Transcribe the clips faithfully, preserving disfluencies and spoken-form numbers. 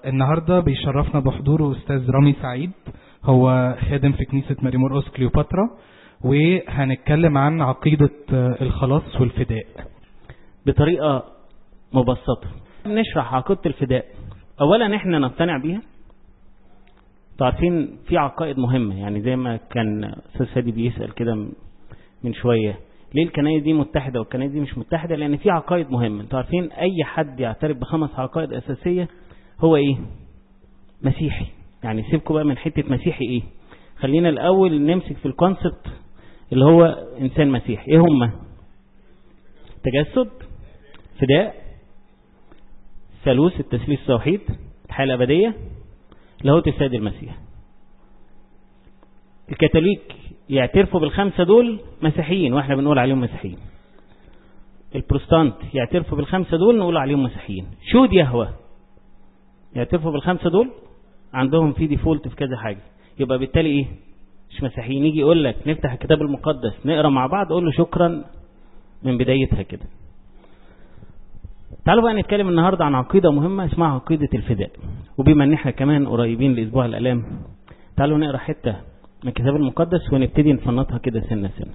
النهاردة بيشرفنا بحضوره أستاذ رامي سعيد، هو خادم في كنيسة ماري مرقس كليوباترا، وهنتكلم عن عقيدة الخلاص والفداء بطريقة مبسطة. نشرح عقيدة الفداء. أولا احنا نقتنع بيها. تعرفين في عقائد مهمة، يعني زي ما كان أستاذ فادي بيسأل كده من شوية، ليه الكنائس دي متحدة والكنائس دي مش متحدة؟ لأن في عقائد مهمة. تعرفين أي حد يعترف بخمس عقائد أساسية هو إيه؟ مسيحي. يعني سيبكوا بقى من حتة مسيحي إيه، خلينا الأول نمسك في الكونسبت اللي هو إنسان مسيحي. إيه هم؟ تجسد، فداء، ثالوث التثليث التوحيد، الحياة الأبدية، لاهوت السيد المسيح. الكاثوليك يعترفوا بالخمسة دول مسيحيين واحنا بنقول عليهم مسيحيين. البروتستانت يعترفوا بالخمسة دول نقول عليهم مسيحيين. شهود يهوه يعترفوا بالخمسة دول، عندهم في ديفولت في كذا حاجة، يبقى بالتالي ايه؟ مش مسيحيين. يجي يقول لك نفتح الكتاب المقدس نقرأ مع بعض، اقول له شكرا من بدايتها كده. تعالوا بقى نتكلم النهاردة عن عقيدة مهمة اسمها عقيدة الفداء. وبما ان احنا كمان قريبين لأسبوع الآلام، تعالوا نقرأ حتة من الكتاب المقدس ونبتدي نفنطها كده سنة سنة.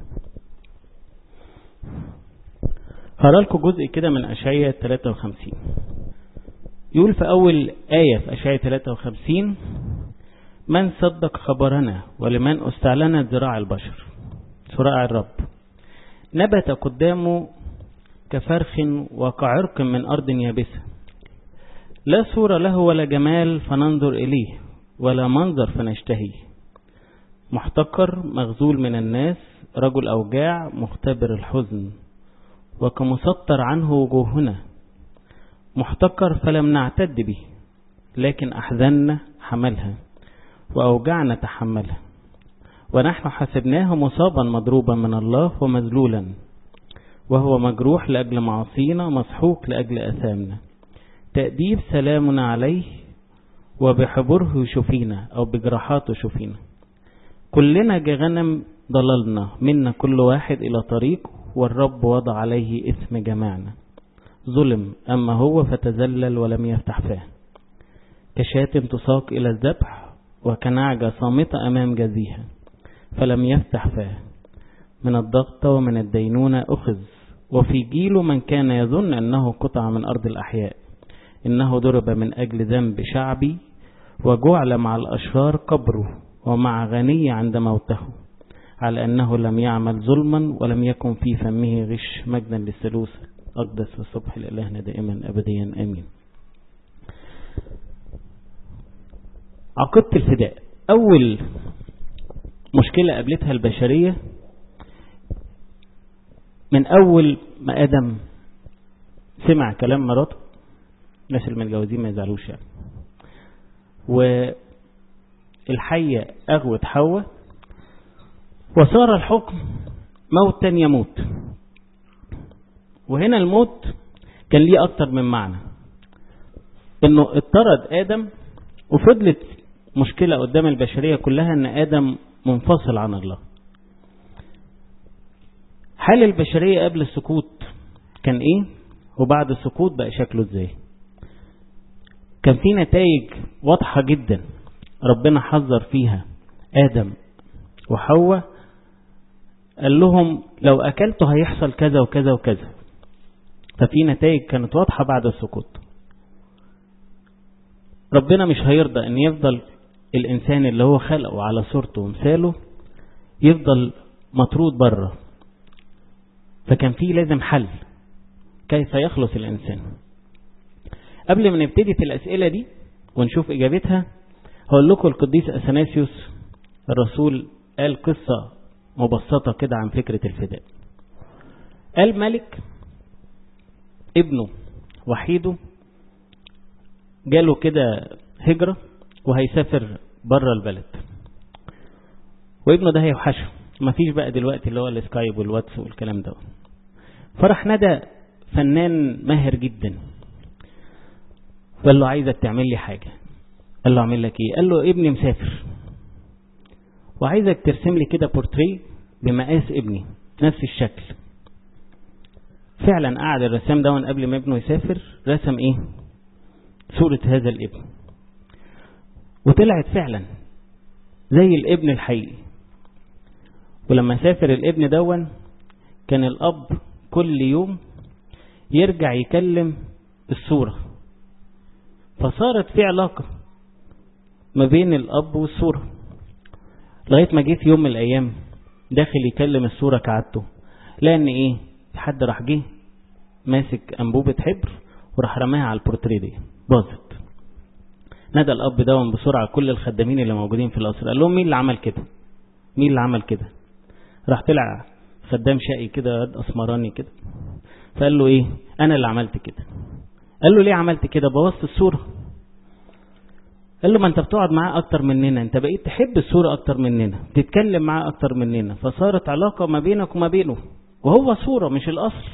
هقرأ لكم جزء كده من أشعياء ثلاثة وخمسين. يقول في أول آية في أشعياء ثلاثة وخمسين: من صدق خبرنا ولمن استعلنت ذراع البشر ذراع الرب، نبت قدامه كفرخ وكعرق من أرض يابسة، لا صورة له ولا جمال فننظر إليه، ولا منظر فنشتهيه، محتقر مغزول من الناس، رجل أوجاع مختبر الحزن، وكمسطر عنه وجوهنا، محتقر فلم نعتد به، لكن أحزننا حملها وأوجعنا تحملها، ونحن حسبناه مصابا مضروبا من الله ومذلولا، وهو مجروح لأجل معاصينا مسحوق لأجل أثامنا، تأديب سلامنا عليه وبحبره شفينا أو بجراحاته شفينا، كلنا كغنم ضللنا، منا كل واحد إلى طريق، والرب وضع عليه اسم جماعنا، ظلم أما هو فتذلل ولم يفتح فاه، كشاة تساق إلى الذبح، وكنعجة صامتة أمام جزيها فلم يفتح فاه، من الضغط ومن الدينونة أخذ، وفي جيله من كان يظن أنه قطع من أرض الأحياء، إنه ضرب من أجل ذنب شعبي، وجعل مع الأشرار قبره، ومع غني عند موته، على أنه لم يعمل ظلما ولم يكن في فمه غش، مجدا للثالوث أقدس والصبح لإلهنا دائما أبديا آمين. عقيدة الفداء. أول مشكلة قابلتها البشرية من أول ما آدم سمع كلام مراته، الناس المتجوزين ما يزعلوش يعني، والحية أغوت حواء، وصار الحكم موتا يموت. وهنا الموت كان ليه أكتر من معنى، إنه اضطرد آدم، وفضلت مشكلة قدام البشرية كلها إن آدم منفصل عن الله. حال البشرية قبل السقوط كان إيه، وبعد السقوط بقى شكله إزاي؟ كان في نتائج واضحة جدا ربنا حذر فيها آدم وحواء، قال لهم لو أكلتوا هيحصل كذا وكذا وكذا. ففي نتائج كانت واضحة بعد السقوط. ربنا مش هيرضى ان يفضل الانسان اللي هو خلقه على صورته ومثاله يفضل مطرود بره، فكان فيه لازم حل كيف يخلص الانسان. قبل ما نبتدي في الاسئلة دي ونشوف اجابتها، هقول لكم القديس اثناسيوس الرسول قال قصة مبسطة كده عن فكرة الفداء. قال ملك ابنه وحيده جاله كده هجرة وهيسافر بره البلد، وابنه ده هيوحشه، مفيش بقى دلوقتي اللي هو السكايب والواتس والكلام ده. فرح ندى فنان ماهر جدا، قال له عايزك تعمل لي حاجة. قال له اعمل لك ايه؟ قال له ابني مسافر وعايزك ترسم لي كده بورتريه بمقاس ابني نفس الشكل. فعلا قعد الرسام ده قبل ما ابنه يسافر رسم ايه؟ صورة هذا الابن. وطلعت فعلا زي الابن الحقيقي. ولما سافر الابن دون كان الأب كل يوم يرجع يكلم الصورة، فصارت في علاقة ما بين الأب والصورة، لغاية ما جه في يوم من الأيام داخل يكلم الصورة كعادته، لأن إيه، حد راح جه ماسك أنبوبة حبر وراح رماها على البورتريه دي، باظت. نادى الأب دون بسرعة كل الخدامين اللي موجودين في القصر، قال لهم مين اللي عمل كده؟ مين اللي عمل كده؟ راح طلع خدام شقي كده قد أسمراني كده، فقال له إيه؟ أنا اللي عملت كده. قال له ليه عملت كده؟ بوظت الصورة. قال له ما أنت بتقعد معاه أكتر مننا، أنت بقيت تحب الصورة أكتر مننا، تتكلم معاه أكتر مننا، فصارت علاقة ما بينك وما بينه، وهو صورة مش الأصل.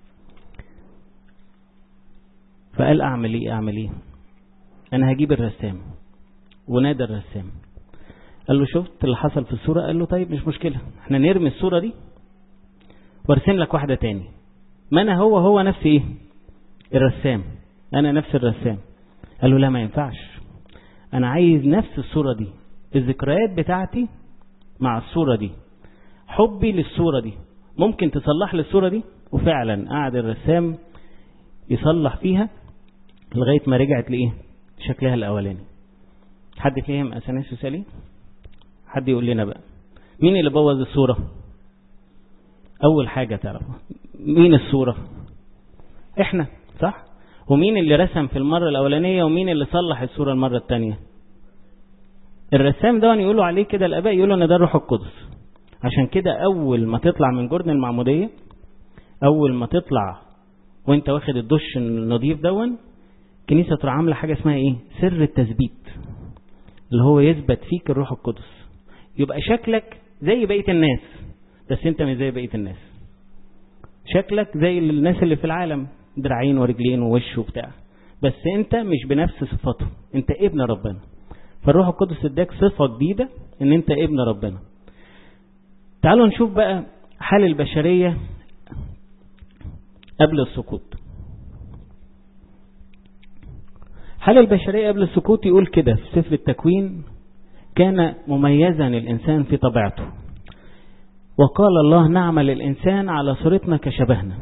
فقال أعمل إيه أعمل إيه؟ أنا هجيب الرسام. ونادى الرسام قال له شفت اللي حصل في الصورة؟ قال له طيب مش مشكلة، احنا نرمي الصورة دي وارسم لك واحدة تاني. ما أنا هو هو نفس إيه؟ الرسام، أنا نفس الرسام. قال له لا ما ينفعش، أنا عايز نفس الصورة دي، الذكريات بتاعتي مع الصورة دي، حبي للصورة دي، ممكن تصلح لي الصورة دي؟ وفعلا قعد الرسام يصلح فيها لغاية ما رجعت لإيه؟ شكلها الأولاني. حد فهم أثناسيوس ليه؟ حد يقول لنا بقى مين اللي بوظ الصورة؟ أول حاجة تعرفوا مين الصورة؟ إحنا، صح؟ ومين اللي رسم في المرة الأولانية ومين اللي صلح الصورة المرة الثانية؟ الرسام ده يقولوا عليه كده الآباء، يقولوا أن ده الروح القدس. عشان كده أول ما تطلع من جردن المعمودية، أول ما تطلع وانت واخد الدش النظيف دون، كنيسة ترى عاملة حاجة اسمها ايه؟ سر التثبيت، اللي هو يثبت فيك الروح القدس، يبقى شكلك زي بقية الناس، بس انت مش زي بقية الناس. شكلك زي الناس اللي في العالم، دراعين ورجلين ووش وبتاع، بس انت مش بنفس صفاته، انت ابن ربنا. فالروح القدس اداك صفة جديدة ان انت ابن ربنا. تعالوا نشوف بقى حال البشرية قبل السقوط. حال البشرية قبل السقوط يقول كده في سفر التكوين: كان مميزا الإنسان في طبيعته، وقال الله نعمل الإنسان على صورتنا كشبهنا.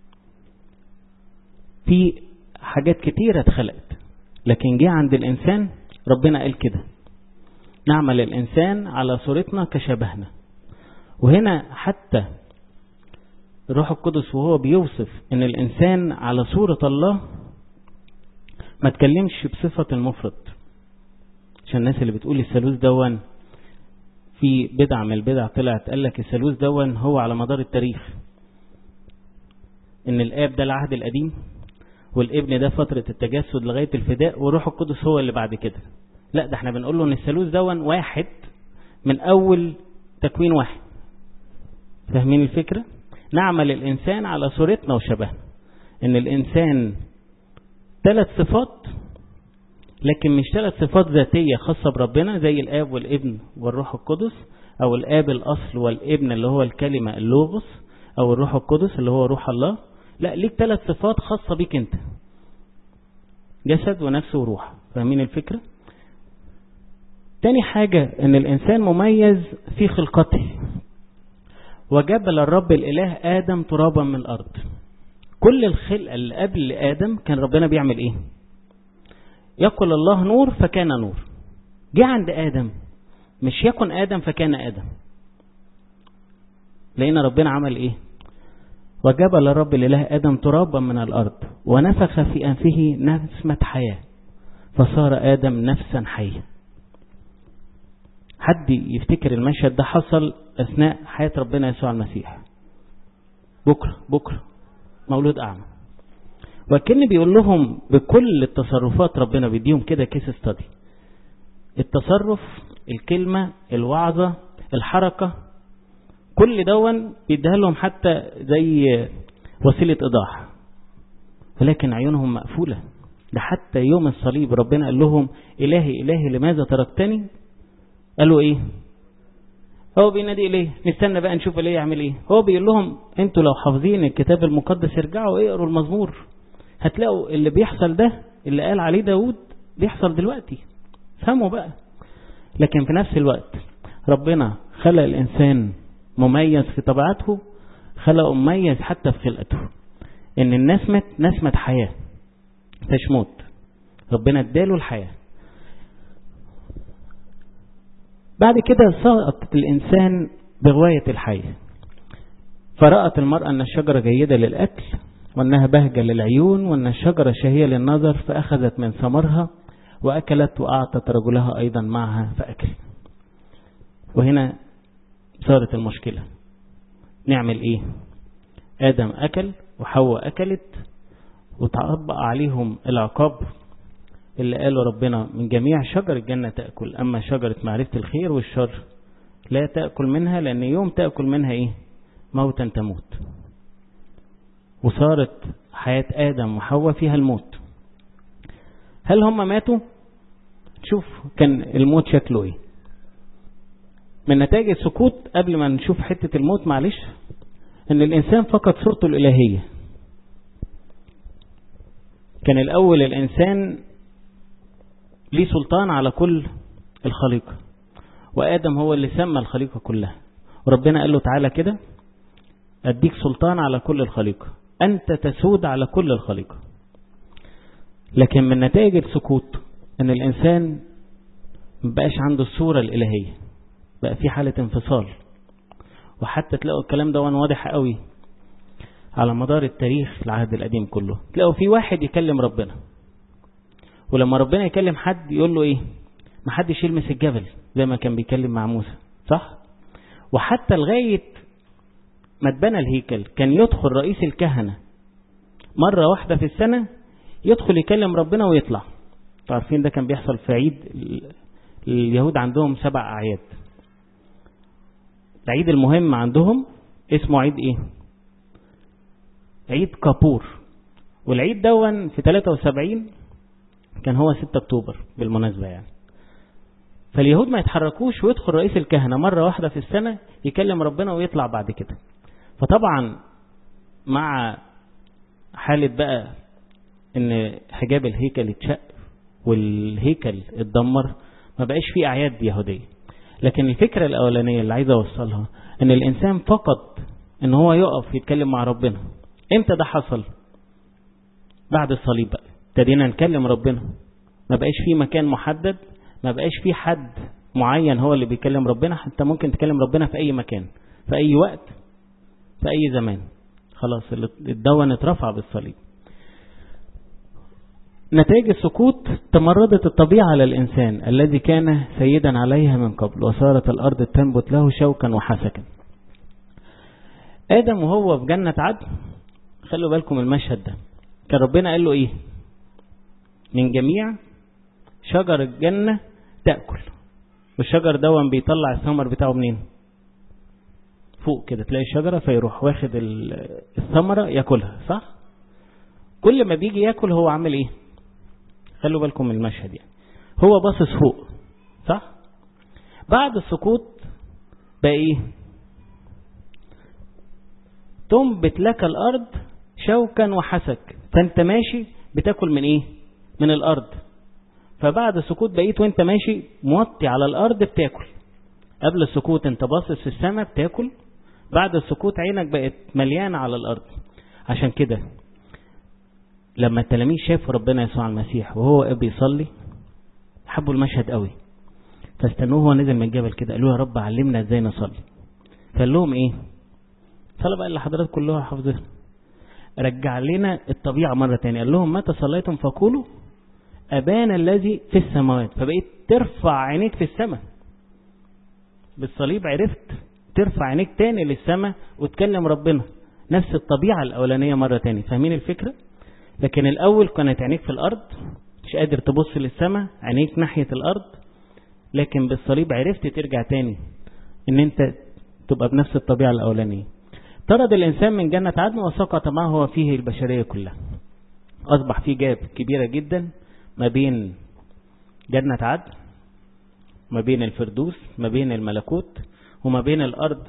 في حاجات كتيرة اتخلقت، لكن جه عند الإنسان ربنا قال كده: نعمل الإنسان على صورتنا كشبهنا. وهنا حتى الروح القدس وهو بيوصف ان الإنسان على صورة الله ما تكلمش بصفة المفرد، عشان الناس اللي بتقول الثالوث دون في بدعة من البدع طلعت قال لك الثالوث دون هو على مدار التاريخ، ان الآب ده العهد القديم، والابن ده فترة التجسد لغاية الفداء، والروح القدس هو اللي بعد كده. لا، ده احنا بنقول له ان الثالوث دون واحد من اول تكوين واحد. فاهمين الفكرة؟ نعمل الإنسان على صورتنا وشبهنا، ان الإنسان ثلاث صفات، لكن مش ثلاث صفات ذاتية خاصة بربنا زي الآب والابن والروح القدس، أو الآب الأصل والابن اللي هو الكلمة اللوغوس، أو الروح القدس اللي هو روح الله. لا، ليك ثلاث صفات خاصة بيك أنت: جسد ونفس وروح. فاهمين الفكرة؟ تاني حاجة ان الإنسان مميز في خلقته، وجبل الرب الإله آدم ترابا من الأرض. كل الخلق اللي قبل آدم كان ربنا بيعمل إيه؟ يقول الله نور فكان نور. جه عند آدم مش يكن آدم فكان آدم، لأن ربنا عمل إيه؟ وجبل الرب الإله آدم ترابا من الأرض ونفخ في أنفه نسمة حياة فصار آدم نفسا حية. حد يفتكر المشهد ده حصل أثناء حياة ربنا يسوع المسيح. بكرة بكرة مولود أعمى، وكأن بيقول لهم بكل التصرفات ربنا بيديهم كده كيس ستادي: التصرف، الكلمة، الوعظة، الحركة، كل دون بيديها لهم حتى زي وسيلة إيضاح، ولكن عيونهم مقفولة. ده حتى يوم الصليب ربنا قال لهم: إلهي إلهي لماذا تركتني؟ قالوا إيه؟ هو بينادي إليه، نستنى بقى نشوف إليه يعمل إيه. هو بيقول لهم: أنتوا لو حافظين الكتاب المقدس ارجعوا اقروا المزمور، هتلاقوا اللي بيحصل ده اللي قال عليه داود بيحصل دلوقتي. فهموا بقى. لكن في نفس الوقت ربنا خلق الإنسان مميز في طبيعته، خلقه مميز حتى في خلقته، إن النسمة نسمة حياة مش موت، ربنا اداله الحياة. بعد كده سقط الإنسان بغواية الحية، فرأت المرأة أن الشجرة جيدة للأكل وأنها بهجة للعيون وأن الشجرة شهية للنظر، فأخذت من ثمرها وأكلت وأعطت رجلها أيضا معها فأكل. وهنا صارت المشكلة، نعمل إيه؟ آدم أكل وحواء أكلت وتطبق عليهم العقاب اللي قاله ربنا: من جميع شجر الجنة تأكل، أما شجرة معرفة الخير والشر لا تأكل منها، لأن يوم تأكل منها إيه؟ موتا تموت. وصارت حياة آدم وحواء فيها الموت. هل هم ماتوا؟ شوف كان الموت شكله إيه. من نتائج السكوت قبل ما نشوف حتة الموت معلش، ان الانسان فقد صورته الالهية. كان الاول الانسان ليه سلطان على كل الخليقة، وادم هو اللي سمى الخليقة كلها، وربنا قال له تعالى كده اديك سلطان على كل الخليقة، انت تسود على كل الخليقة. لكن من نتائج السكوت ان الانسان مبقاش عنده الصورة الالهية، بقى في حالة انفصال. وحتى تلاقوا الكلام ده واضح قوي على مدار التاريخ العهد القديم كله. تلاقوا في واحد يكلم ربنا، ولما ربنا يكلم حد يقول له ايه؟ ما حدش يلمس الجبل، زي ما كان بيكلم مع موسى، صح؟ وحتى لغاية ما اتبنى الهيكل كان يدخل رئيس الكهنة مرة واحدة في السنة، يدخل يكلم ربنا ويطلع. عارفين ده كان بيحصل في عيد اليهود، عندهم سبع أعياد. العيد المهم عندهم اسمه عيد ايه؟ عيد كابور. والعيد دون في ثلاثة وسبعين كان هو ستة أكتوبر بالمناسبة يعني. فاليهود ما يتحركوش، ويدخل رئيس الكهنة مرة واحدة في السنة يكلم ربنا ويطلع بعد كده. فطبعا مع حالة بقى ان حجاب الهيكل اتشق والهيكل اتدمر، ما بقاش فيه أعياد يهودية. لكن الفكرة الأولانية اللي عايز أوصلها ان الإنسان فقد ان هو يقف يتكلم مع ربنا. امتى ده حصل؟ بعد الصليب بقى ابتدينا نكلم ربنا، ما بقاش فيه مكان محدد، ما بقاش فيه حد معين هو اللي بيكلم ربنا. حتى ممكن تكلم ربنا في أي مكان، في أي وقت، في أي زمان. خلاص الدون اترفع بالصليب. نتائج السكوت: تمردت الطبيعة على الإنسان الذي كان سيدا عليها من قبل، وصارت الأرض تنبت له شوكا وحسكا. آدم وهو في جنة عدن، خلوا بالكم المشهد ده، كان ربنا قال له إيه؟ من جميع شجر الجنة تأكل. والشجر دون بيطلع الثمر بتاعه منين؟ فوق كده تلاقي الشجرة، فيروح واخد الثمرة يأكلها، صح؟ كل ما بيجي يأكل هو عامل إيه؟ خلوا بالكم من المشهد يعني، هو باصص فوق، صح؟ بعد السقوط بقى ايه؟ تنبت لك الارض شوكا وحسك، فانت ماشي بتاكل من ايه؟ من الارض. فبعد السقوط بقيت وانت ماشي موطي على الارض بتاكل. قبل السقوط انت باصص في السماء بتاكل، بعد السقوط عينك بقت مليانة على الارض. عشان كده لما التلاميذ شافوا ربنا يسوع المسيح وهو بيصلي حبوا المشهد قوي، فاستنوه هو نزل من الجبل كده، قالوا يا رب علمنا ازاي نصلي. فقال لهم ايه؟ صلى بقى اللي حضرات كلها حافظينها، رجع لنا الطبيعة مرة تانية. قال لهم متى صليتم فقولوا أبانا الذي في السماوات. فبقيت ترفع عينيك في السماء بالصليب، عرفت ترفع عينيك تاني للسماء وتكلم ربنا، نفس الطبيعة الأولانية مرة تانية. فاهمين الفكرة؟ لكن الأول كانت عينيك في الأرض، مش قادر تبص للسماء، عينيك ناحية الأرض. لكن بالصليب عرفت ترجع تاني ان انت تبقى بنفس الطبيعة الأولانية. طرد الإنسان من جنة عدن وسقط معه هو فيه البشرية كلها. أصبح فيه جاب كبيرة جدا ما بين جنة عدن، ما بين الفردوس، ما بين الملكوت، وما بين الأرض،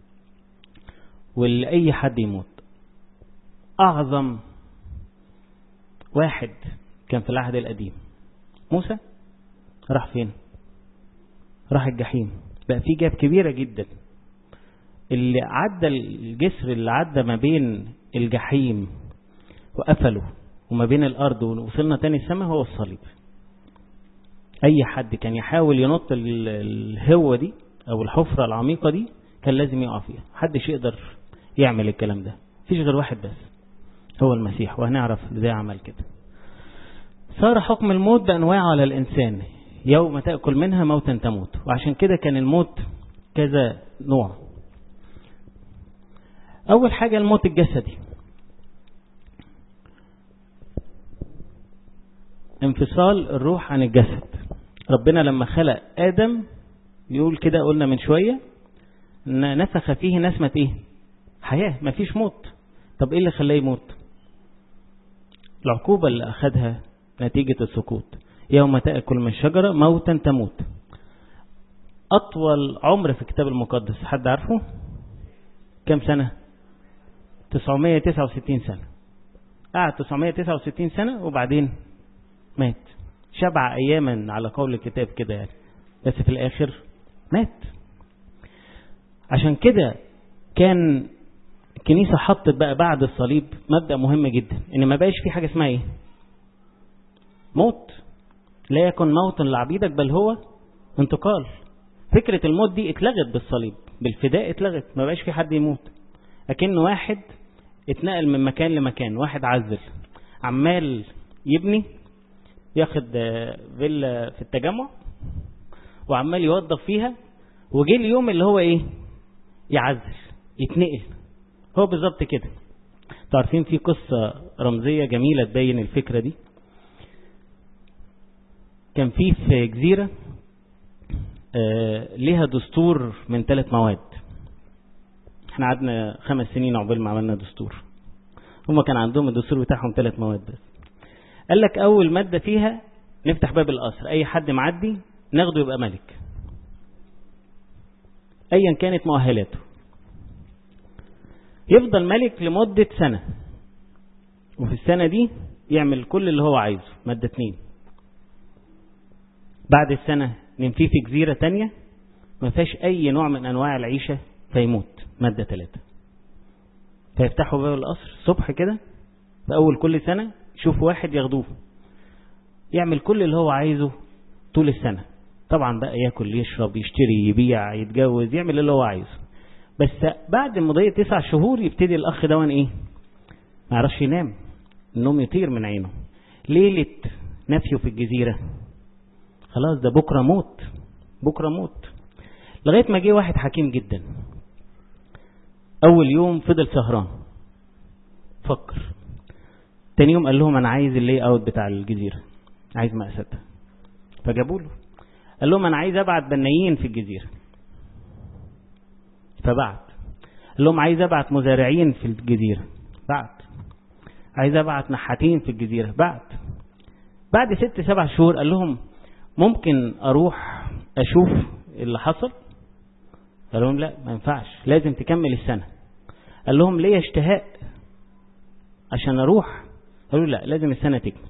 واللي أي حد يموت. أعظم واحد كان في العهد القديم موسى، راح فين؟ راح الجحيم. بقى في جاب كبيرة جدا. اللي عدى الجسر اللي عدى ما بين الجحيم وقفله وما بين الأرض ووصلنا تاني السماء هو الصليب. أي حد كان يحاول ينط الهوة دي أو الحفرة العميقة دي كان لازم يقع فيها. محدش يقدر يعمل الكلام ده. فيش غير واحد بس هو المسيح، وهنعرف ازاي عمل كده. صار حكم الموت بأنواع على الإنسان، يوم تأكل منها موتا تموت. وعشان كده كان الموت كذا نوع. أول حاجة الموت الجسدي، انفصال الروح عن الجسد. ربنا لما خلق آدم يقول كده، قلنا من شوية ان نفخ فيه نسمة ايه؟ حياة. مفيش موت. طب ايه اللي خلاه يموت؟ العقوبة اللي اخدها نتيجة السقوط. يوم تأكل من الشجرة موتا تموت. اطول عمر في الكتاب المقدس حد عارفه كم سنة؟ تسعمائة وتسعة وستين سنة. قعد تسعمائة وتسعة وستين سنة وبعدين مات. شبع اياما على قول الكتاب كده يعني، بس في الاخر مات. عشان كده كان الكنيسة حطت بقى بعد الصليب مبدأ مهم جدا، ان ما بقاش في حاجة اسمها ايه؟ موت. لا يكن موت لعبيدك بل هو انتقال. فكرة الموت دي اتلغت بالصليب، بالفداء اتلغت. ما بقاش في حد يموت. لكن واحد اتنقل من مكان لمكان. واحد عزل عمال يبني، ياخد فيلا في التجمع وعمال يوظف فيها، وجي اليوم اللي هو ايه؟ يعزل، يتنقل. هو بالظبط كده. تعرفين في قصة رمزية جميلة تبين الفكرة دي. كان في في جزيرة آه ليها دستور من ثلاث مواد. احنا قعدنا خمس سنين عقبال ما عملنا دستور. هما كان عندهم الدستور بتاعهم ثلاث مواد بس. قال لك اول مادة فيها نفتح باب القصر، اي حد معدي ناخده يبقى ملك ايا كانت مؤهلاته. يفضل ملك لمدة سنة، وفي السنة دي يعمل كل اللي هو عايزه. مادة اتنين. بعد السنة ننفيه في جزيرة تانية ما فيهاش اي نوع من انواع العيشة فيموت. مادة ثلاثة. فيفتحوا باب القصر الصبح كده في اول كل سنة، يشوفوا واحد ياخدوه يعمل كل اللي هو عايزه طول السنة. طبعا بقى ياكل يشرب يشتري يبيع يتجوز يعمل اللي هو عايزه. بس بعد مضي تسع شهور يبتدي الاخ دون ايه؟ ما يعرفش ينام، النوم يطير من عينه. ليلة نفيه في الجزيرة خلاص ده بكرة موت، بكرة موت. لغاية ما جه واحد حكيم جدا. اول يوم فضل سهران فكر. تاني يوم قال لهم انا عايز اللي اوت بتاع الجزيرة، عايز مقاساتها. فجابوا له. قال لهم انا عايز ابعت بنايين في الجزيرة. فبعت. قال لهم عايز ابعت مزارعين في الجزيرة. بعت. عايز ابعت نحاتين في الجزيرة. بعت. بعد ست سبع شهور قال لهم ممكن اروح اشوف اللي حصل؟ قال لهم لا ما ينفعش، لازم تكمل السنة. قال لهم ليه اشتهاء عشان اروح؟ قالوا لا لازم السنة تكمل.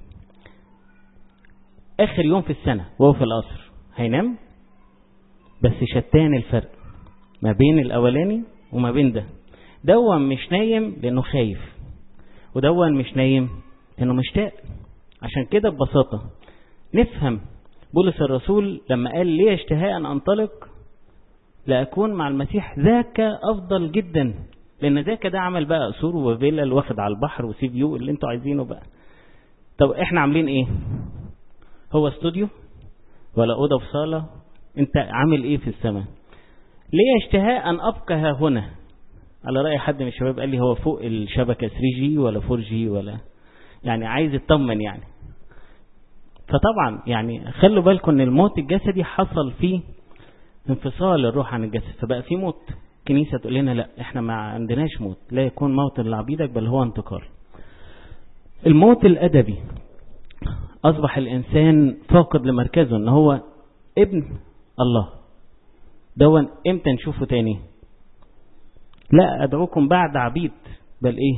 اخر يوم في السنة وهو في القصر هينام، بس شتان الفرق ما بين الاولاني وما بين ده. دون مش نايم لانه خايف، ودون مش نايم لانه مشتاق. عشان كده ببساطة نفهم بولس الرسول لما قال ليه اشتهاء ان انطلق لأكون مع المسيح، ذاك افضل جدا. لان ذاك ده عمل بقى قصور وفيلا الواخد على البحر وسي فيو اللي انتوا عايزينه بقى. طب احنا عاملين ايه؟ هو استوديو ولا اوضه في صاله؟ انت عامل ايه في السماء؟ ليه اشتهاء ان ابقى ها هنا؟ على رأي حد من الشباب قال لي هو فوق الشبكة ثري جي ولا فور جي ولا يعني عايز يطمن يعني. فطبعا يعني خلوا بالكم ان الموت الجسدي حصل فيه انفصال الروح عن الجسد، فبقى في موت. كنيسة تقول لنا لا احنا ما عندناش موت، لا يكون موت لعبيدك بل هو انتقال. الموت الأدبي، أصبح الإنسان فاقد لمركزه ان هو ابن الله. دون امتى نشوفه تاني؟ لا أدعوكم بعد عبيد بل ايه؟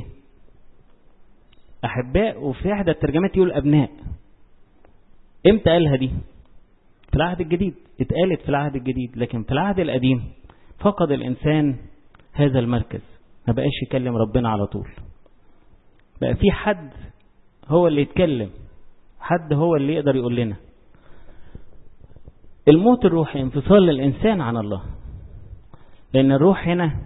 أحباء. وفي احدى الترجمات يقول أبناء. امتى قالها دي؟ في العهد الجديد، اتقالت في العهد الجديد، لكن في العهد القديم فقد الإنسان هذا المركز، ما بقاش يكلم ربنا على طول، بقى في حد هو اللي يتكلم، حد هو اللي يقدر يقول لنا. الموت الروحي انفصال للإنسان عن الله، لأن الروح هنا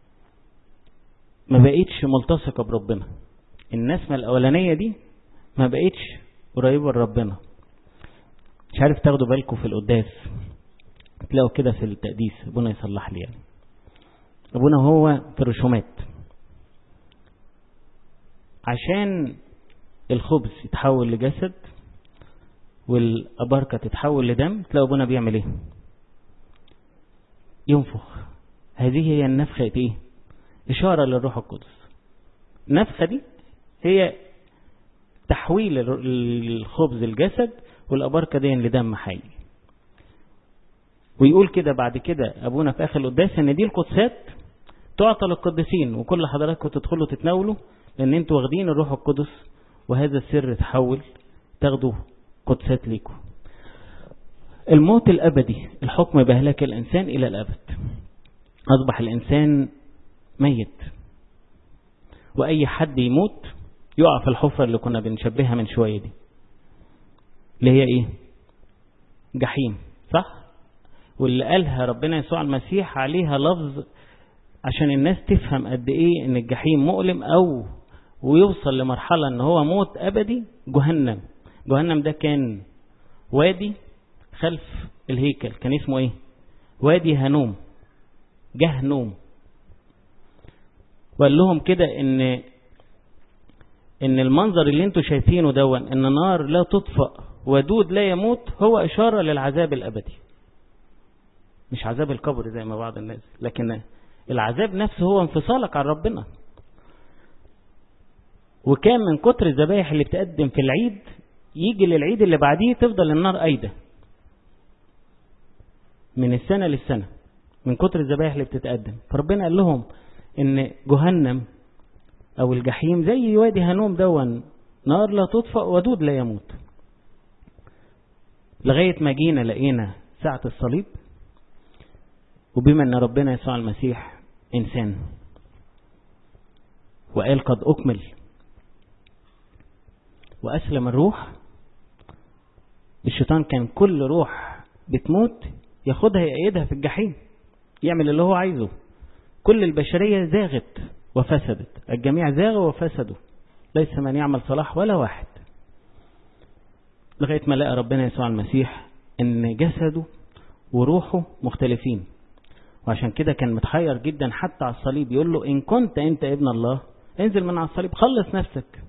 ما بقيتش ملتصقة بربنا. النسمة الأولانية دي ما بقيتش قريبة لربنا. مش عارف تاخدوا بالكم في القداس، تلاقوا كده في التقديس، ابونا يصلح لي يعني، ابونا هو في الرسومات عشان الخبز يتحول لجسد والأبركة تتحول لدم، تلاقوا ابونا بيعمل ايه؟ ينفخ. هذه هي النفخة ايه؟ إشارة للروح القدس. النفخة دي هي تحويل الخبز الجسد والأبركة دي لدم حي. ويقول كده بعد كده أبونا في آخر القداس إن دي القدسات تعطى للقديسين، وكل حضراتكم تدخلوا تتناولوا لأن انتوا واخدين الروح القدس، وهذا السر تحول تاخدوا قدسات ليكم. الموت الأبدي، الحكم بهلاك الإنسان إلى الأبد. أصبح الإنسان ميت، وأي حد يموت يقع في الحفرة اللي كنا بنشبهها من شوية دي، اللي هي إيه؟ جحيم، صح؟ واللي قالها ربنا يسوع المسيح عليها لفظ عشان الناس تفهم قد إيه إن الجحيم مؤلم، أو ويوصل لمرحلة إن هو موت أبدي. جهنم. جهنم ده كان وادي خلف الهيكل، كان اسمه إيه؟ وادي هنوم، جهنوم. وقال لهم كده إن إن المنظر اللي انتوا شايفينه دون، إن نار لا تطفأ ودود لا يموت، هو إشارة للعذاب الأبدي، مش عذاب القبر زي ما بعض الناس، لكن العذاب نفسه هو انفصالك عن ربنا. وكان من كتر الذبائح اللي بتقدم في العيد، يجي للعيد اللي بعديه تفضل النار قايدة من السنة للسنة من كتر الذبائح اللي بتتقدم. فربنا قال لهم إن جهنم أو الجحيم زي وادي هنوم دون، نار لا تطفأ ودود لا يموت. لغاية ما جينا لقينا ساعة الصليب، وبما أن ربنا يسوع المسيح إنسان وقال قد أكمل وأسلم الروح، الشيطان كان كل روح بتموت ياخدها يقيدها في الجحيم، يعمل اللي هو عايزه. كل البشرية زاغت وفسدت، الجميع زاغوا وفسدوا، ليس من يعمل صلاح ولا واحد. لغاية ما لقى ربنا يسوع المسيح ان جسده وروحه مختلفين، وعشان كده كان متحير جدا حتى على الصليب. يقول له إن كنت أنت ابن الله انزل من على الصليب، خلص نفسك.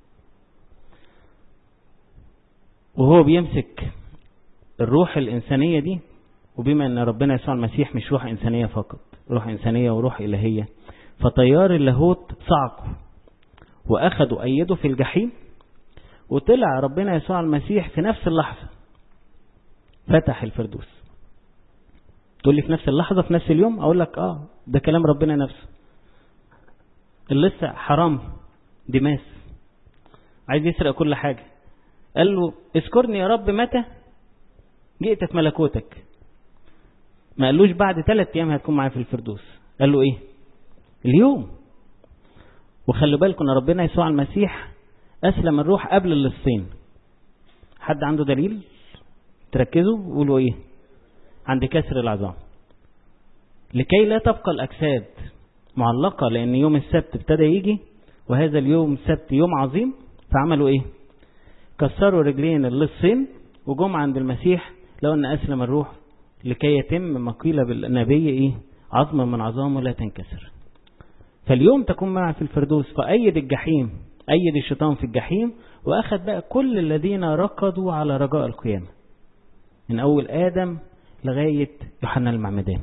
وهو بيمسك الروح الإنسانية دي، وبما أن ربنا يسوع المسيح مش روح إنسانية فقط، روح إنسانية وروح إلهية، فطيار اللاهوت صعقوا وأخذوا أيده في الجحيم، وطلع ربنا يسوع المسيح في نفس اللحظة فتح الفردوس. تقول لي في نفس اللحظة في نفس اليوم؟ أقول لك آه ده كلام ربنا نفسه. اللي لسه حرام ديماس عايز يسرق كل حاجة، قال له اذكرني يا رب متى جئت في ملكوتك. ما قالوش بعد ثلاث أيام هتكون معايا في الفردوس، قال له إيه؟ اليوم. وخلوا بالكم ان ربنا يسوع المسيح أسلم الروح قبل اللصين. حد عنده دليل؟ تركزوا وقولوا إيه؟ عند كسر العظام، لكي لا تبقى الأجساد معلقة، لأن يوم السبت ابتدى يجي، وهذا اليوم السبت يوم عظيم. فعملوا إيه؟ كسروا رجلين اللصين وجم عند المسيح، لو أن أسلم الروح لكي يتم ما قيل بالنبي إيه؟ عظمة من عظامه لا تنكسر. فاليوم تكون معه في الفردوس. فأيد الجحيم، أيد الشيطان في الجحيم، وأخذ بقى كل الذين ركضوا على رجاء القيامة، من أول آدم لغاية يوحنا المعمدان،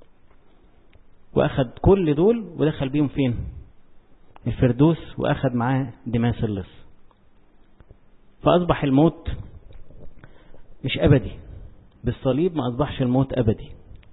وأخذ كل دول ودخل بيهم فين؟ الفردوس، وأخذ معاه دماس اللص. فأصبح الموت مش أبدي، بالصليب ما أصبحش الموت أبدي.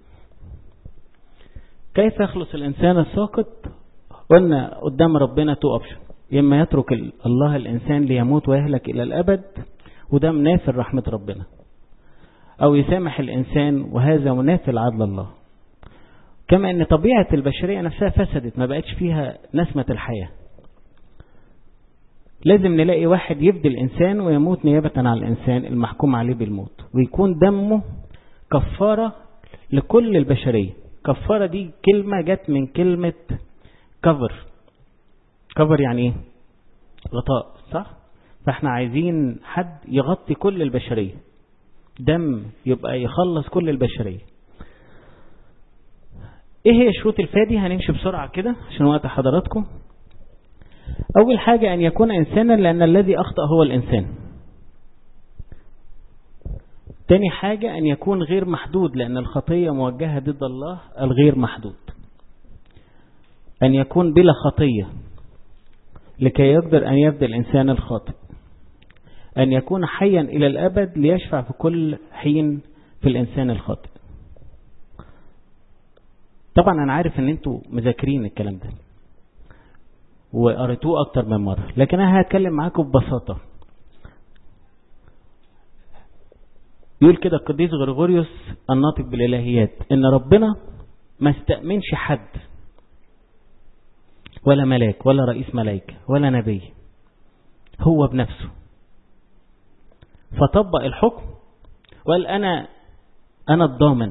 كيف يخلص الإنسان الساقط؟ قلنا قدام ربنا تو أوبشن، إما يترك الله الإنسان ليموت ويهلك إلى الأبد، وده منافر رحمة ربنا، أو يسامح الإنسان، وهذا منافي لعدل الله. كما أن طبيعة البشرية نفسها فسدت، ما بقتش فيها نسمة الحياة. لازم نلاقي واحد يفدي الإنسان ويموت نيابة عن الإنسان المحكوم عليه بالموت، ويكون دمه كفارة لكل البشرية. كفارة دي كلمة جت من كلمة كفر. كفر يعني ايه؟ غطاء، صح؟ فاحنا عايزين حد يغطي كل البشرية، دم يبقى يخلص كل البشرية. ايه هي شروط الفادي؟ هنمشي بسرعة كده عشان وقت حضراتكم. اول حاجة ان يكون انسانا، لان الذي اخطأ هو الانسان. تاني حاجة ان يكون غير محدود، لان الخطية موجهة ضد الله الغير محدود. ان يكون بلا خطية لكي يقدر ان يفدي الانسان الخاطئ. ان يكون حيا الى الابد ليشفع في كل حين في الانسان الخاطئ. طبعا انا عارف ان انتوا مذاكرين الكلام ده وقريتوه اكتر من مرة، لكن انا هتكلم معاكم ببساطة. يقول كده القديس غريغوريوس الناطق بالالهيات ان ربنا ما استأمنش حد، ولا ملاك ولا رئيس ملائكة ولا نبي، هو بنفسه فطبق الحكم وقال انا انا الضامن.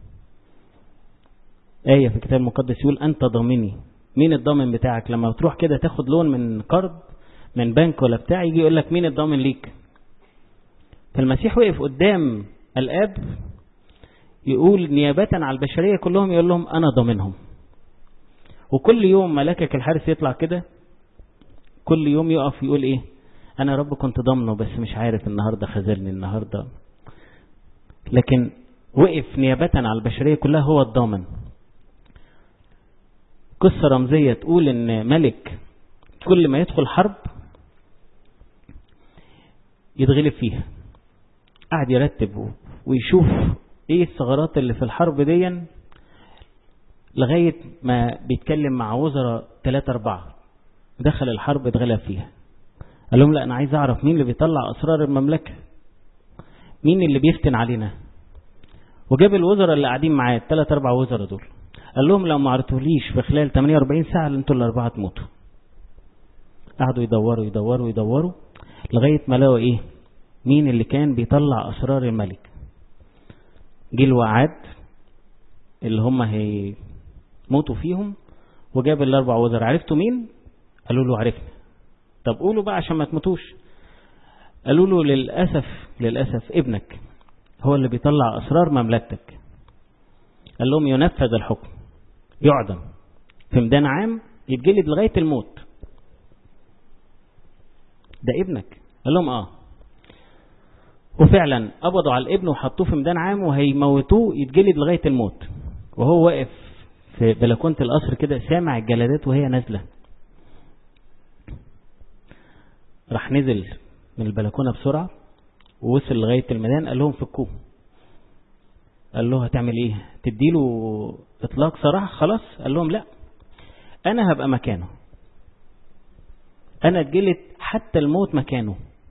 آية في الكتاب المقدس يقول أنت ضامني. مين الضامن بتاعك؟ لما بتروح كده تاخد لون من قرض من بنك ولا بتاع، يجي يقول لك مين الضامن ليك؟ فالمسيح وقف قدام الآب يقول نيابة على البشرية كلهم، يقول لهم أنا ضامنهم. وكل يوم ملاكك الحارس يطلع كده، كل يوم يقف يقول إيه؟ أنا رب كنت ضامنه بس مش عارف النهاردة خذلني النهاردة. لكن وقف نيابة على البشرية كلها، هو الضامن. قصة رمزية تقول ان ملك كل ما يدخل حرب يتغلب فيها، قاعد يرتب ويشوف ايه الثغرات اللي في الحرب دي، لغاية ما بيتكلم مع وزراء ثلاثة أربعة دخل الحرب اتغلب فيها. قال لهم لا أنا عايز أعرف مين اللي بيطلع أسرار المملكة، مين اللي بيفتن علينا. وجاب الوزراء اللي قاعدين معاه ثلاثة أربعة وزراء دول، قال لهم لو ما عرفتوليش في خلال ثمانية وأربعين ساعة انتوا الأربعة تموتوا. قعدوا يدوروا يدوروا يدوروا لغاية ما لقوا ايه؟ مين اللي كان بيطلع أسرار الملك. جه الوعاد اللي هم هيموتوا فيهم، وجاب الأربع وزراء. عرفتوا مين؟ قالوا له عرفنا. طب قولوا بقى عشان ما تموتوش. قالوا له للأسف للأسف ابنك هو اللي بيطلع أسرار مملكتك. قال لهم ينفذ الحكم، يعدم في ميدان عام، يتجلد لغاية الموت. ده ابنك؟ قال لهم اه. وفعلا قبضوا على الابن وحطوه في ميدان عام وهيموتوه يتجلد لغاية الموت. وهو واقف في بلكونة القصر كده سامع الجلدات وهي نازلة، راح نزل من البلكونة بسرعة ووصل لغاية الميدان. قال لهم فكوه. قال له هتعمل ايه؟ تديله اطلاق سراح خلاص؟ قال لهم لا، انا هبقى مكانه، انا اتجلد حتى الموت مكانه،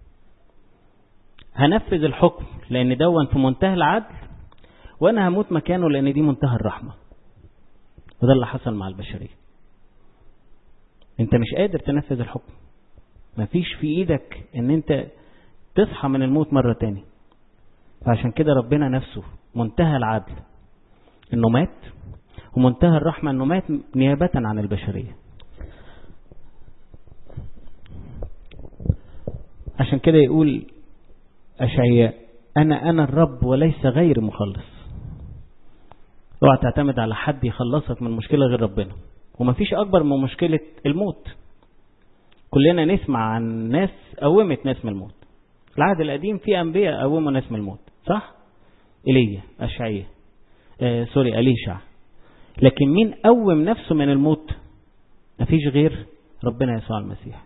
هنفذ الحكم لان دون في منتهى العدل، وانا هموت مكانه لان دي منتهى الرحمة. وده اللي حصل مع البشرية. انت مش قادر تنفذ الحكم، مفيش في ايدك ان انت تصحى من الموت مرة تاني. فعشان كده ربنا نفسه منتهى العدل انه مات، ومنتهى الرحمة انه مات نيابة عن البشرية. عشان كده يقول أشعياء أنا أنا الرب وليس غير مخلص. اوعى تعتمد على حد يخلصك من مشكلة غير ربنا. ومفيش أكبر من مشكلة الموت. كلنا نسمع عن ناس قومت ناس من الموت. العهد القديم فيه أنبياء قوموا ناس من الموت، صح؟ إيليا، أشعياء، آه سوري أليشع. لكن مين قوم نفسه من الموت؟ مفيش غير ربنا يسوع المسيح.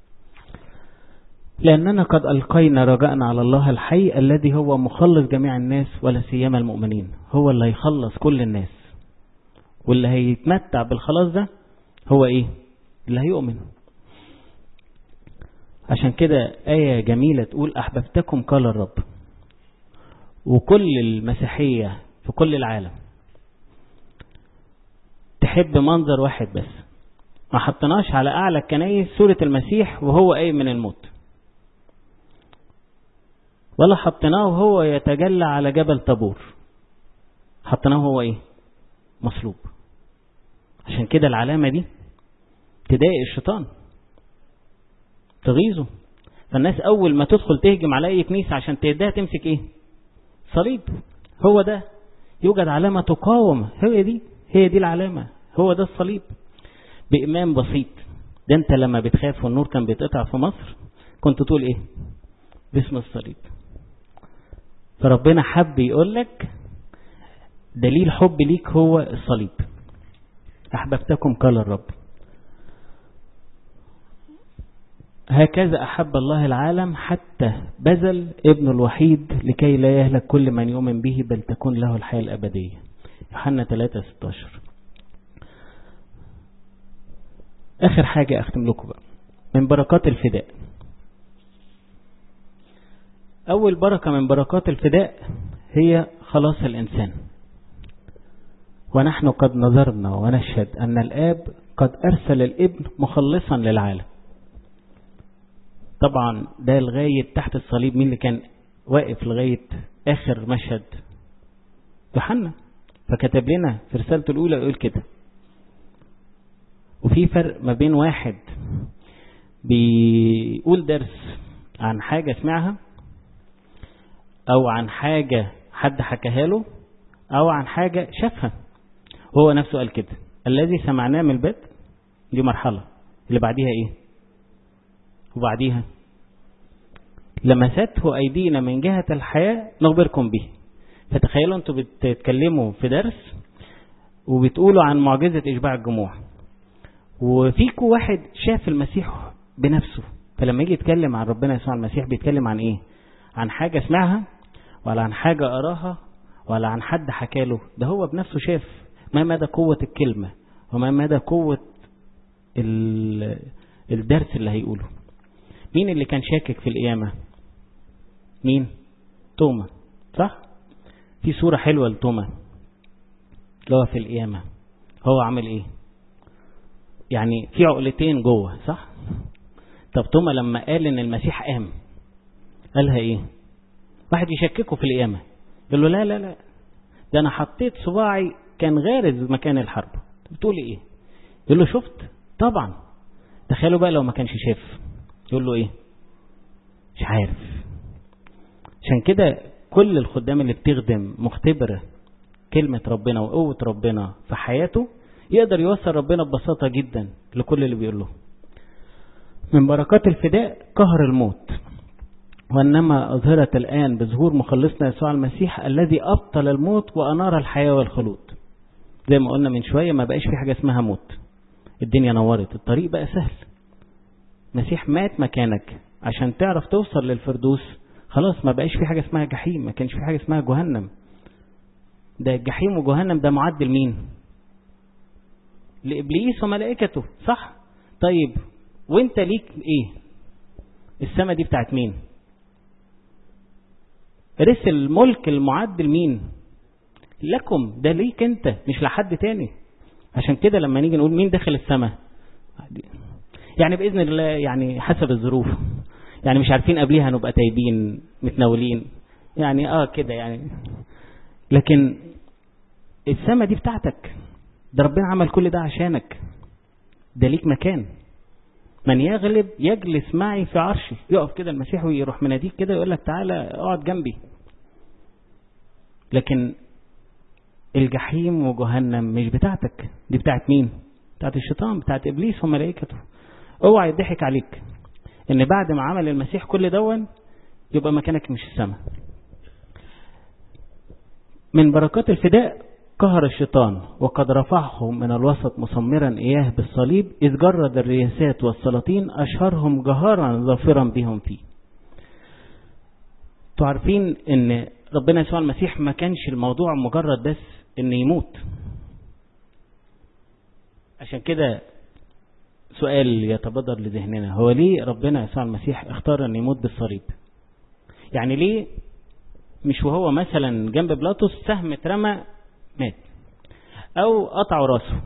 لأننا قد ألقينا رجاءنا على الله الحي الذي هو مخلص جميع الناس ولا سيما المؤمنين. هو اللي هيخلص كل الناس، واللي هيتمتع بالخلاص ده هو إيه؟ اللي هيؤمن. عشان كده آية جميلة تقول أحببتكم قال الرب وكل المسيحية في كل العالم تحب منظر واحد بس، ما حطناش على أعلى الكنايس سورة المسيح وهو قايم من الموت، ولا حطناه وهو يتجلى على جبل طابور، حطناه هو ايه؟ مصلوب. عشان كده العلامة دي تضايق الشيطان، تغيظه. فالناس أول ما تدخل تهجم على أي كنيسة عشان تهدها تمسك ايه؟ صليب. هو ده يوجد علامة تقاوم، هي دي هي دي العلامة، هو ده الصليب. بإمام بسيط، ده انت لما بتخاف والنور كان بيتقطع في مصر كنت تقول ايه؟ باسم الصليب. فربنا حب يقول لك دليل حب ليك هو الصليب. أحببتكم قال الرب. هكذا أحب الله العالم حتى بذل ابن الوحيد لكي لا يهلك كل من يؤمن به بل تكون له الحياة الأبدية. يوحنا ثلاثة ستة عشر. آخر حاجة أختم لكم بقى من بركات الفداء. أول بركة من بركات الفداء هي خلاص الإنسان. ونحن قد نظرنا ونشهد أن الآب قد أرسل الابن مخلصا للعالم. طبعا ده لغاية تحت الصليب. مين اللي كان واقف لغاية آخر مشهد؟ يوحنا. فكتب لنا في رسالته الأولى يقول كده. وفي فرق ما بين واحد بيقول درس عن حاجة سمعها أو عن حاجة حد حكاها له أو عن حاجة شافها. وهو نفسه قال كده الذي سمعناه من البدء. دي مرحلة. اللي بعديها إيه؟ وبعديها لمسته أيدينا من جهة الحياة نخبركم به. فتخيلوا أنتوا بتتكلموا في درس وبتقولوا عن معجزة إشباع الجموع، وفيكوا واحد شاف المسيح بنفسه. فلما يجي يتكلم عن ربنا يسوع المسيح بيتكلم عن إيه؟ عن حاجة سمعها ولا عن حاجة أراها ولا عن حد حكاله. ده هو بنفسه شاف ما مدى قوة الكلمة وما مدى قوة الدرس اللي هيقوله. مين اللي كان شاكك في القيامة؟ مين؟ توما، صح؟ في صورة حلوة لتوما اللي هو في القيامة. هو عمل ايه؟ يعني في عقلتين جوه، صح؟ طب توما لما قال ان المسيح قام قالها ايه؟ واحد يشككه في القيامة يقول له لا لا لا ده انا حطيت صباعي كان غارز مكان الحرب. بتقول ايه؟ يقول له شفت؟ طبعا. تخيلوا بقى لو ما كانش شاف يقول له ايه؟ مش عارف. عشان كده كل الخدام اللي بتخدم مختبرة كلمة ربنا وقوة ربنا في حياته يقدر يوصل ربنا ببساطة جدا لكل اللي بيقول له. من بركات الفداء قهر الموت، وإنما أظهرت الآن بظهور مخلصنا يسوع المسيح الذي أبطل الموت وأنار الحياة والخلود. زي ما قلنا من شوية ما بقاش في حاجة اسمها موت. الدنيا نورت، الطريق بقى سهل. مسيح مات مكانك عشان تعرف توصل للفردوس. خلاص ما بقاش في حاجة اسمها جحيم، ما كانش في حاجة اسمها جهنم. ده الجحيم وجهنم ده معدل مين؟ لإبليس وملائكته، صح؟ طيب وانت ليك ايه؟ السماء دي بتاعت مين؟ رث الملك المعدل مين؟ لكم، ده ليك انت مش لحد تاني. عشان كده لما نيجي نقول مين دخل السماء يعني بإذن الله يعني حسب الظروف، يعني مش عارفين قبليها نبقى تايبين متناولين يعني اه كده يعني. لكن السماء دي بتاعتك، ده ربنا عمل كل ده عشانك، ده ليك مكان. من يغلب يجلس معي في عرشي. يقف كده المسيح ويروح مناديك كده يقول لك تعالى اقعد جنبي. لكن الجحيم وجهنم مش بتاعتك، دي بتاعت مين؟ بتاعت الشيطان، بتاعت إبليس وملائكته. اوعى يضحك عليك ان بعد ما عمل المسيح كل دون يبقى مكانك مش السماء. من بركات الفداء قهر الشيطان وقد رفعه من الوسط مصمرا إياه بالصليب إذ جرد الرياسات والسلاطين أشهرهم جهارا ظافرا بهم فيه. تعرفين ان ربنا يسوع المسيح ما كانش الموضوع مجرد بس ان يموت. عشان كده سؤال يتبادر لذهننا، هو ليه ربنا يسوع المسيح اختار ان يموت بالصليب؟ يعني ليه مش وهو مثلا جنب بلاطس سهم اترمى مات، او قطعوا راسه،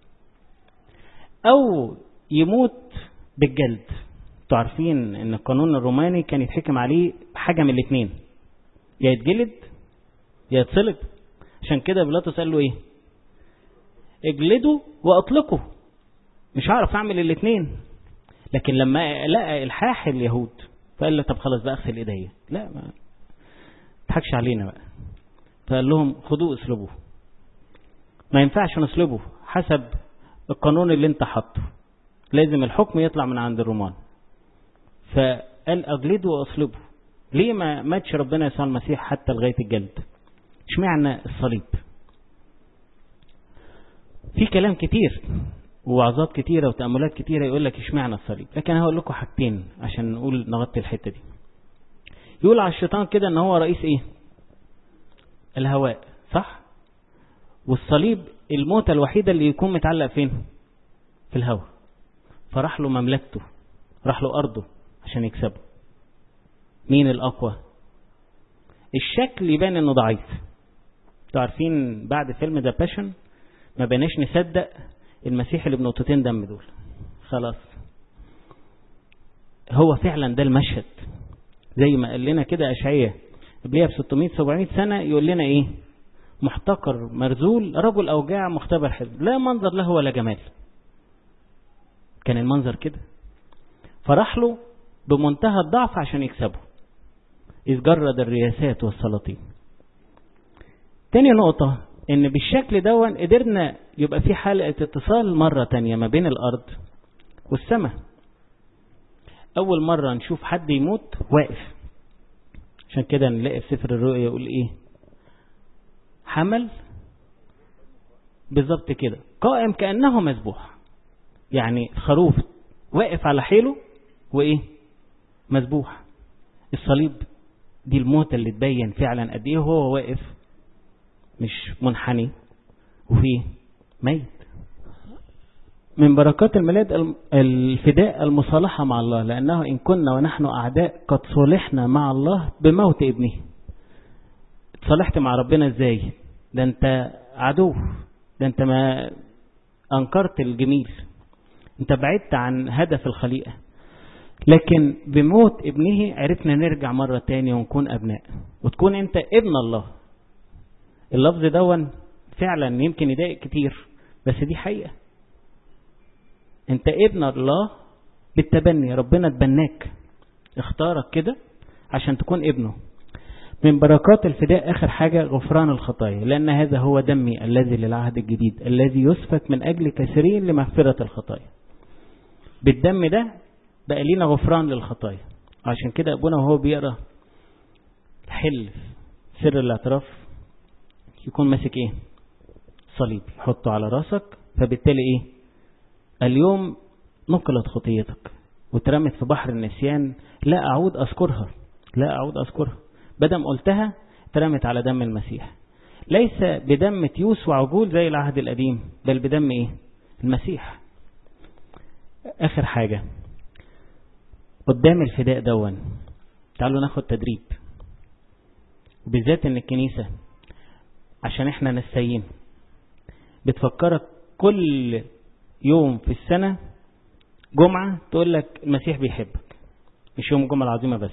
او يموت بالجلد. انتوا عارفين ان القانون الروماني كان يتحكم عليه حاجة من الاثنين، يا يتجلد يا يتصلب. عشان كده بيلاطس قال له ايه؟ اجلده واطلقه، مش هعرف اعمل الاثنين. لكن لما لقى الحاح اليهود فقال له طب خلاص بقى اغسل ايديا، لا ما تضحكش علينا بقى. فقال لهم خدوه اسلبوه. ما ينفعش نسلبه حسب القانون اللي انت حاطه، لازم الحكم يطلع من عند الرومان. فقال اجلده واصلبه. ليه ما ماتش ربنا يسوع المسيح حتى لغايه الجلد؟ اشمعنى الصليب؟ في كلام كتير ووعظات كتيره وتاملات كتيره يقول لك اشمعنى الصليب، لكن هقول لكم حاجتين عشان نقول نغطي الحته دي. يقول على الشيطان كده ان هو رئيس ايه؟ الهواء، صح؟ والصليب الموتة الوحيدة اللي يكون متعلق فين؟ في الهواء. فراح له مملكته، راح له أرضه عشان يكسبه. مين الأقوى؟ الشكل يبان انه ضعيف. انتوا عارفين بعد فيلم ذا باشن ما بقناش نصدق المسيح اللي بنقطتين دم دول. خلاص هو فعلا ده المشهد، زي ما قال لنا كده أشعياء قبلها ب ستمائة سبعمائة سنة، يقول لنا ايه؟ محتقر مرذول رجل أوجاع مختبر حزب، لا منظر له ولا جمال. كان المنظر كده. فراح له بمنتهى الضعف عشان يكسبه، إذ جرد الرياسات والسلاطين. تاني نقطة، ان بالشكل دون قدرنا يبقى في حلقة اتصال مرة تانية ما بين الأرض والسماء. أول مرة نشوف حد يموت واقف. عشان كده نلاقي في سفر الرؤيا يقول ايه؟ حمل، بالظبط كده، قائم كأنه مذبوح. يعني خروف واقف على حيله وايه؟ مذبوح. الصليب دي الموتة اللي تبين فعلا قد ايه هو واقف، مش منحني وفيه ميت. من بركات الميلاد الفداء المصالحة مع الله، لأنه إن كنا ونحن أعداء قد صلحنا مع الله بموت ابنه. اتصالحت مع ربنا ازاي؟ ده انت عدو، ده انت ما انكرت الجميل، انت بعدت عن هدف الخليقة، لكن بموت ابنه عرفنا نرجع مرة تاني ونكون أبناء، وتكون انت ابن الله. اللفظ دون فعلا يمكن يضايق كتير، بس دي حقيقة. انت ابن الله بالتبني، ربنا تبناك، اختارك كده عشان تكون ابنه. من بركات الفداء آخر حاجة غفران الخطايا، لأن هذا هو دمي الذي للعهد الجديد الذي يسفك من أجل كثيرين لمغفرة الخطايا. بالدم ده بقى لينا غفران للخطايا. عشان كده أبونا وهو بيقرأ حل سر الاعتراف يكون ماسك ايه؟ صليب، يحطه على راسك. فبالتالي ايه؟ اليوم نقلت خطيتك وترمت في بحر النسيان، لا أعود أذكرها، لا أعود أذكرها. بدم قلتها ترمت على دم المسيح، ليس بدم تيوس وعجول زي العهد القديم، بل بدم ايه؟ المسيح. آخر حاجة قدام الفداء دون، تعالوا ناخد تدريب، وبالذات ان الكنيسة عشان احنا نسيين بتفكرك كل يوم في السنة جمعة تقول لك المسيح بيحبك، مش يوم الجمعة العظيمة بس،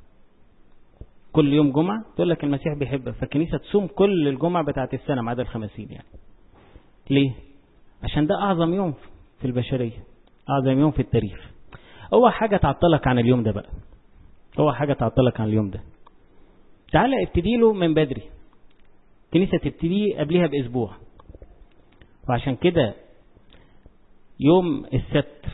كل يوم جمعة تقول لك المسيح بيحبك. فالكنيسة تصوم كل الجمعة بتاعت السنة ما عدا الخمسين. يعني ليه؟ عشان ده أعظم يوم في البشرية، أعظم يوم في التاريخ. هو حاجة تعطلك عن اليوم ده بقى، هو حاجة تعطلك عن اليوم ده. تعالى ابتدي له من بدري، الكنيسة تبتدي قبلها بأسبوع. وعشان كده يوم السبت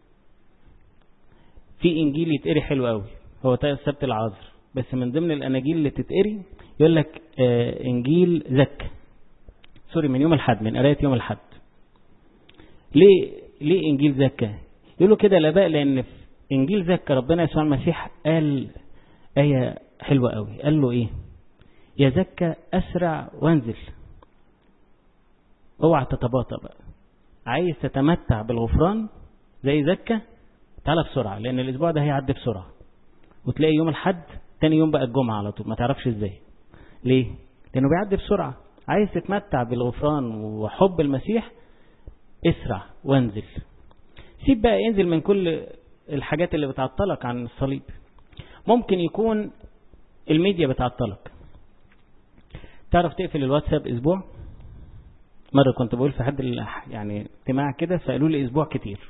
في إنجيل يتقري حلو قوي، هو السبت العذر، بس من ضمن الأناجيل اللي تتقري يقول لك آه إنجيل زك، سوري من يوم الحد، من قراية يوم الحد. ليه ليه إنجيل زكا؟ يقولوا كده الآباء لأن في إنجيل زكا ربنا يسوع المسيح قال آية حلوة قوي، قال له إيه؟ يا زكا أسرع وانزل، اوعى تتباطأ بقى، عايز تتمتع بالغفران زي زكا تعالى بسرعة، لأن الأسبوع ده هيعدي بسرعة، وتلاقي يوم الحد تاني يوم بقى الجمعة على طول، ما تعرفش إزاي. ليه؟ لأنه بيعدي بسرعة. عايز تتمتع بالغفران وحب المسيح، اسرع وانزل. سيب بقى، انزل من كل الحاجات اللي بتعطلك عن الصليب. ممكن يكون الميديا بتعطلك. تعرف تقفل الواتساب اسبوع؟ مرة كنت بقول في حد يعني اجتماع كده، فقالوا لي اسبوع كتير.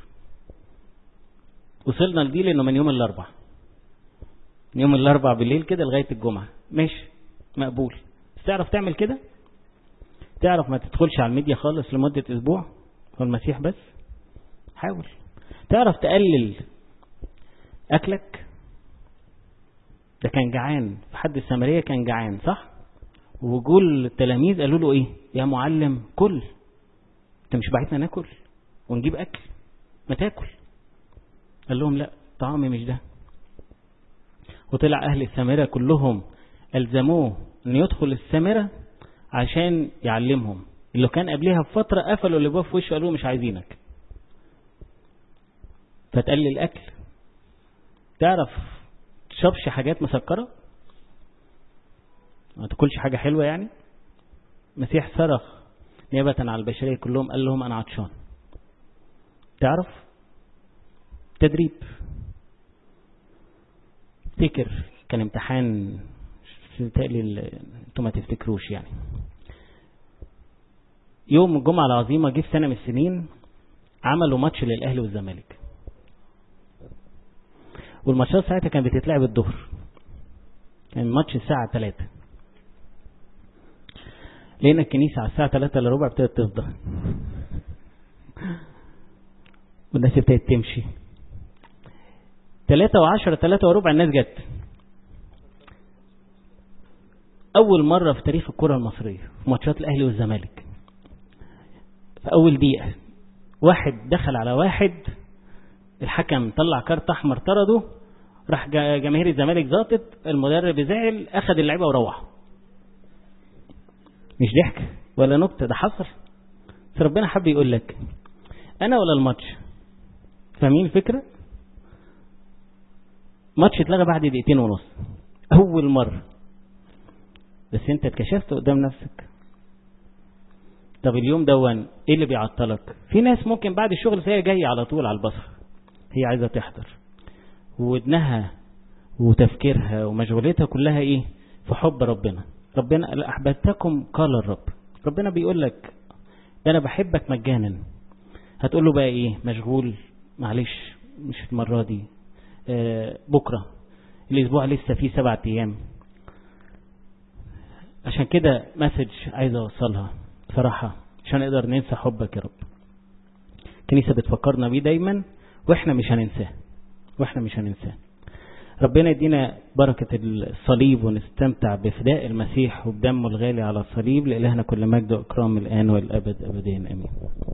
وصلنا لدي لانه من يوم الاربع من يوم الاربع بالليل كده لغاية الجمعة، مش مقبول. بس تعرف تعمل كده؟ تعرف ما تدخلش على الميديا خالص لمدة اسبوع، هو المسيح بس. حاول. تعرف تقلل اكلك؟ ده كان جعان، في حد السامرية كان جعان صح؟ وجول التلاميذ قالوا له ايه؟ يا معلم كل، انت مش بعتنا ناكل ونجيب اكل؟ ما تاكل. قال لهم لا، طعامي مش ده. وطلع اهل السامرة كلهم الزموه ان يدخل السامرة عشان يعلمهم. اللي كان قبلها بفترة قفلوا اللي في وشه قالوا مش عايزينك. فتقلل الاكل. تعرف تشربش حاجات مسكرة، ما تاكلش حاجة حلوة يعني. مسيح صرخ نيابة على البشرية كلهم، قال لهم أنا عطشان. تعرف تدريب. افتكر كان امتحان تقلي، انتوا ما تفتكروش يعني. يوم الجمعة العظيمة جه في سنة من السنين عملوا ماتش للأهلي والزمالك، والماتشات ساعتها كانت بتتلعب الظهر، كان الماتش الساعة ثلاثة. لقينا الكنيسة على الساعة ثلاثة الا ربع ابتدت تفضى، والناس ابتدت تمشي. ثلاثة وعشرة ثلاثة وربع الناس جت. أول مرة في تاريخ الكرة المصرية في ماتشات الأهلي والزمالك، في أول دقيقة واحد دخل على واحد، الحكم طلع كارت أحمر طرده، راح جماهير الزمالك زاطت، المدرب زعل، أخذ اللعيبة وروح. مش ضحك ولا نكتة، ده حصل. فربنا حب يقول لك أنا ولا الماتش؟ فاهمين الفكرة؟ ماتش اتلغى بعد دقيقتين ونص أول مرة، بس أنت اتكشفت قدام نفسك. طب اليوم دون إيه اللي بيعطلك؟ في ناس ممكن بعد الشغل هي جاية على طول على البصر، هي عايزة تحضر، ودنها وتفكيرها ومشغوليتها كلها إيه؟ في حب ربنا. ربنا أحببتكم قال الرب. ربنا بيقول لك ده أنا بحبك مجانا. هتقول له بقى إيه؟ مشغول، معلش مش المرة دي، آه بكرة، الأسبوع لسه فيه سبعة أيام. عشان كده مسج عايز أوصلها صراحة عشان نقدر ننسى حبك يا رب. الكنيسة بتفكرنا بيه دايما، وإحنا مش هننساه وإحنا مش هننساه. ربنا يدينا بركة الصليب ونستمتع بفداء المسيح وبدمه الغالي على الصليب. لإلهنا كل مجد وإكرام الآن والأبد أبدين آمين.